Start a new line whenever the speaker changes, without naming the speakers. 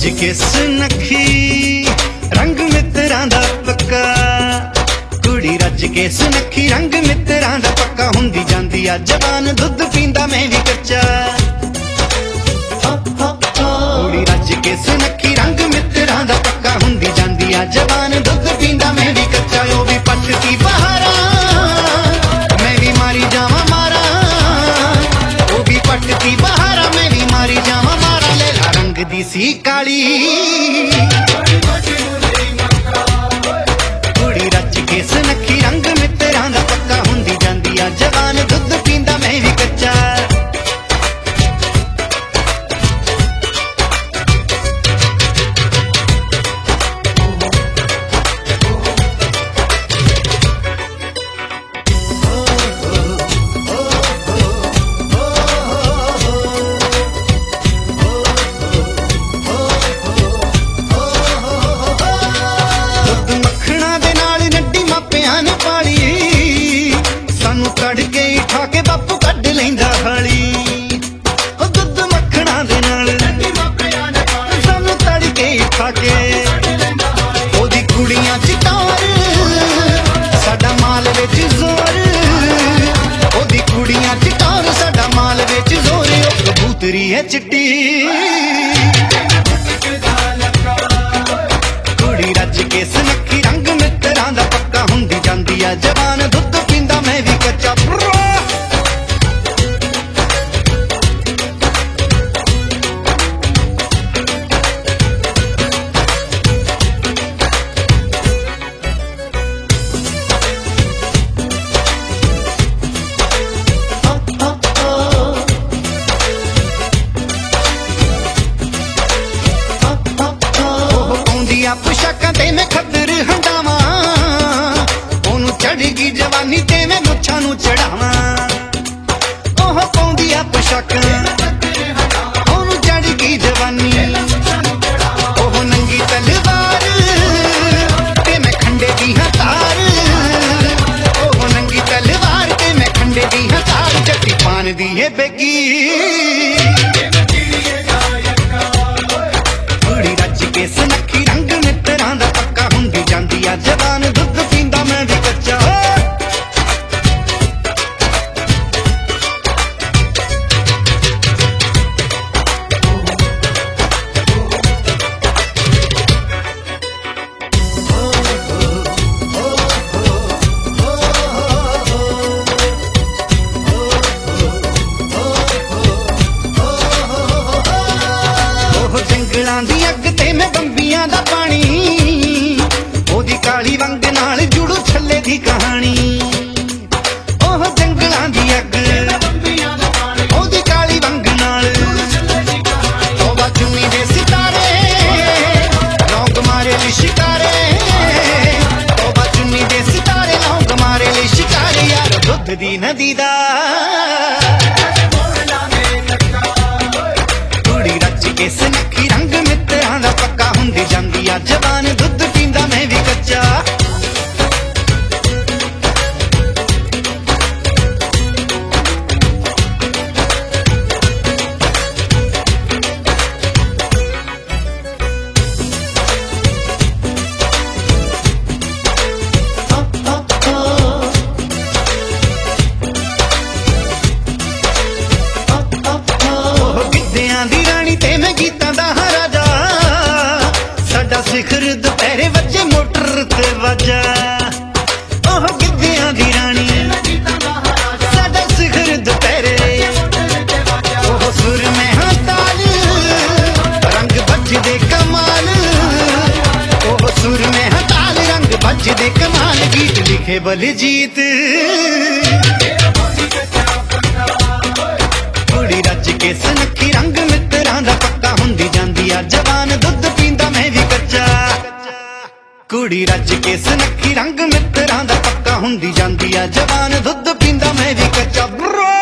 रज के सुनखी रंग मित्रां दा पक्का, कुड़ी रज के सुनखी रंग मित्रां दा पक्का, हुंदी जांदी आ जवान दुध पींदा मैं भी कच्चा। कुड़ी रज के सुनखी रंग मित्रां दा पक्का, हुंदी जांदी आ जवान दुध पींदा मैं भी कच्चा। ओ भी पटती बहारा मैं भी मारी जावा मारा, ओ भी पटती बहारा मैं भी मारी जावा मारा। लैला रंग दी सी काली कुड़ी रज के सुनखी रंग मित्रां दा पक्का, हुंदी जांदी आ जवान दुध पींदा मैं भी कच्चा। है चिट्टी कुड़ी रज के सुनखी रंग मित्रां दा पक्का, हुंदी जांदी आ जवान दुध पींदा मैं भी कच्चा। पोशाकां ते मैं खदर हंडावां, ओनू चढ़गी जवानी ते मैं मुच्छां नू चढ़ावां। ओह पाउंदी आ पोशाकां ओनू चढ़गी जवानी, ओह नंगी तलवार ते मैं खंडे दी हां तार, ओह नंगी तलवार ते मैं खंडे दी हां तार। जट्टी पान दी है बेगी कुड़ी रज के सुनखी रंग मित्रां दा पक्का, हुंदी जांदी आ जवान दुध पींदा मैं भी कच्चा। जंगलां दी अग ते मैं बंबियां दा पानी, ओदी काली वंग नाल जुड़ू छल्ले दी कहानी। ओह जंगलां दी अग ओदी काली वंग नाल, तौबा चुन्नी दे सितारे लौंग मारे ली शिकारे, तौबा चुन्नी दे सितारे लौंग मारे ली शिकारे। यार दुध दी नदी दा कुड़ी रज के सुनखी रंग मित्रां दा पक्का, हुंदी जांदी आ जवान दुध पींदा मैं भी कच्चा। सिखर दुपहरे वजे मोटर ते वजा, ओह गिद्धियां दी रानी साडा सिखर दुपहरे, ओह सुर में हां ताल रंग बजदे कमाल, ओह सुर में हां ताल रंग बजदे कमाल। गीत लिखे बलजीत कुड़ी रज के सुनखी रंग मित्रां दा पक्का, हुंदी जांदी आ जवान दुध पींदा मैं भी कच्चा। कुड़ी रज के सुनखी रंग मित्रां दा पक्का, हुंदी जांदी आ जवान दुध पींदा मैं भी कच्चा।